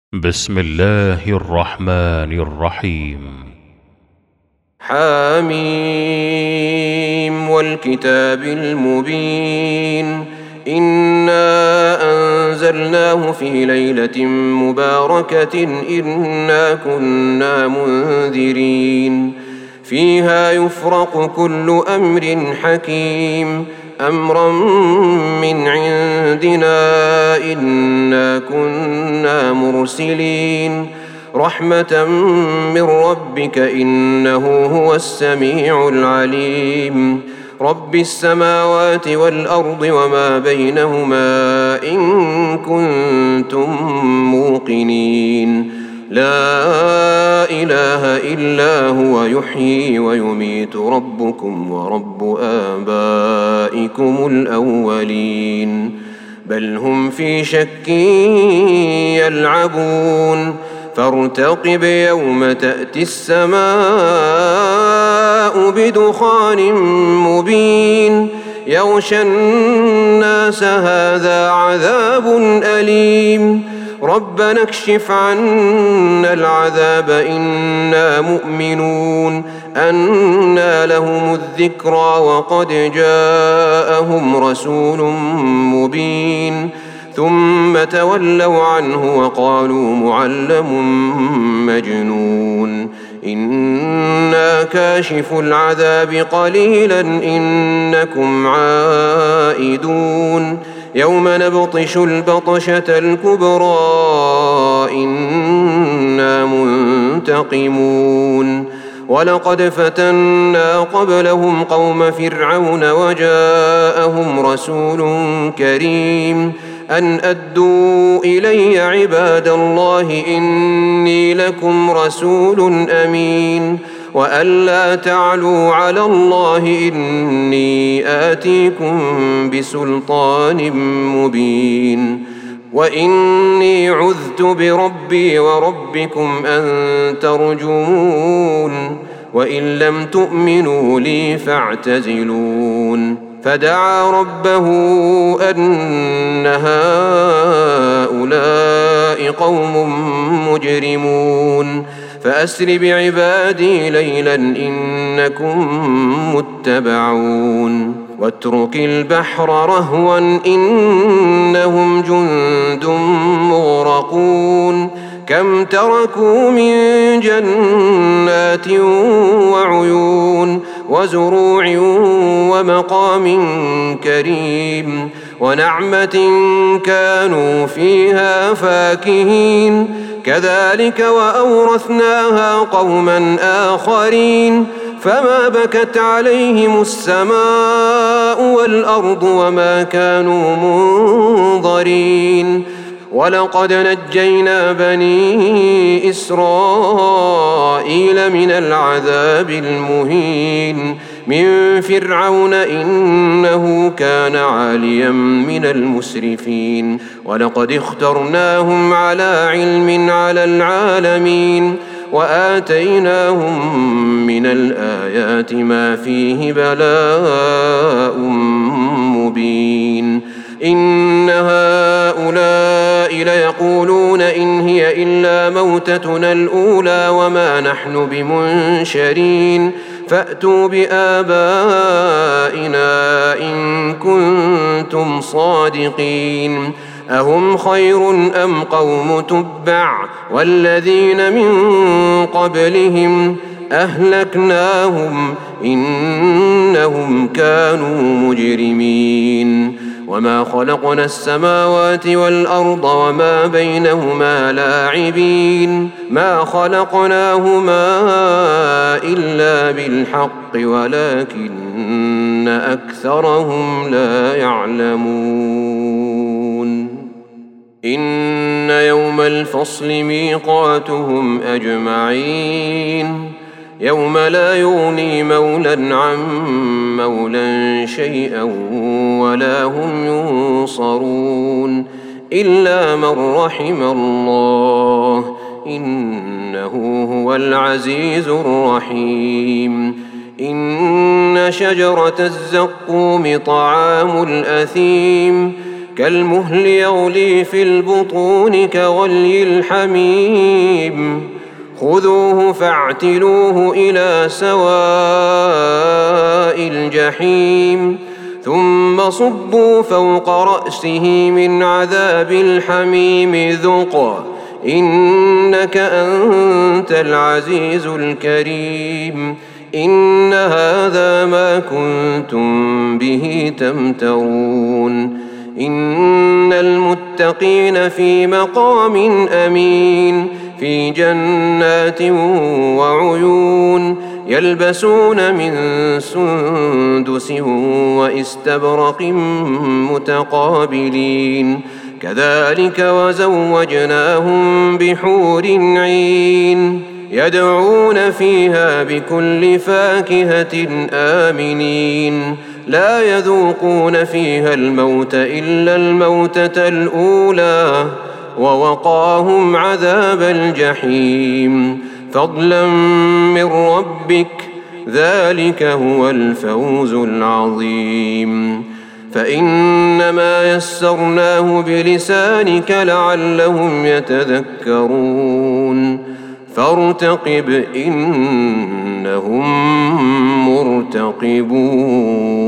بسم الله الرحمن الرحيم. حميم والكتاب المبين. إنا أنزلناه في ليلة مباركة إنا كنا منذرين فيها يفرق كل أمر حكيم أمرا من عندنا إنا كنا مرسلين رحمة من ربك إنه هو السميع العليم رب السماوات والأرض وما بينهما إن كنتم موقنين لا إله إلا هو يحيي ويميت ربكم ورب آبائكم الأولين بل هم في شك يلعبون فارتقب يوم تأتي السماء بدخان مبين يغشى الناس هذا عذاب أليم ربنا اكشف عنا العذاب إنا مؤمنون أنى لهم الذكرى وقد جاءهم رسول مبين ثم تولوا عنه وقالوا معلم مجنون إنا كاشف العذاب قليلا إنكم عائدون يوم نبطش البطشة الكبرى إنا منتقمون ولقد فتنا قبلهم قوم فرعون وجاءهم رسول كريم أن أدوا إلي عباد الله إني لكم رسول أمين وأن لا تعلوا على الله إني آتيكم بسلطان مبين وإني عذت بربي وربكم أن ترجمون وإن لم تؤمنوا لي فاعتزلون فدعا ربه أن هؤلاء قوم مجرمون فأسر بعبادي ليلا إنكم متبعون واترك البحر رهوا إنهم جند مغرقون كم تركوا من جنات وعيون وزروع ومقام كريم ونعمة كانوا فيها فاكهين كذلك وأورثناها قوما آخرين فما بكت عليهم السماء والأرض وما كانوا منظرين ولقد نجينا بني إسرائيل من العذاب المهين من فرعون إنه كان عاليا من المسرفين ولقد اخترناهم على علم على العالمين وآتيناهم من الآيات ما فيه بلاء مبين إن هؤلاء ليقولون إن هي إلا موتتنا الأولى وما نحن بمنشرين فأتوا بآبائنا إن كنتم صادقين أهم خير أم قوم تبع والذين من قبلهم أهلكناهم إنهم كانوا مجرمين وما خلقنا السماوات والأرض وما بينهما لاعبين ما خلقناهما إلا بالحق ولكن أكثرهم لا يعلمون إن يوم الفصل ميقاتهم أجمعين يوم لا يغني مولى عن مولى شيئا ولا هم ينصرون إلا من رحم الله إنه هو العزيز الرحيم إن شجرة الزقوم طعام الأثيم كالمهل يغلي في البطون كغلي الحميم خذوه فاعتلوه إلى سواء الجحيم ثم صبوا فوق رأسه من عذاب الحميم ذق إنك أنت العزيز الكريم إن هذا ما كنتم به تمترون إن المتقين في مقام أمين في جنات وعيون يلبسون من سندس واستبرق متقابلين كذلك وزوجناهم بحور عين يدعون فيها بكل فاكهة آمنين لا يذوقون فيها الموت إلا الموتة الأولى ووقاهم عذاب الجحيم فضلا من ربك ذلك هو الفوز العظيم فإنما يسرناه بلسانك لعلهم يتذكرون فارتقب إنهم مرتقبون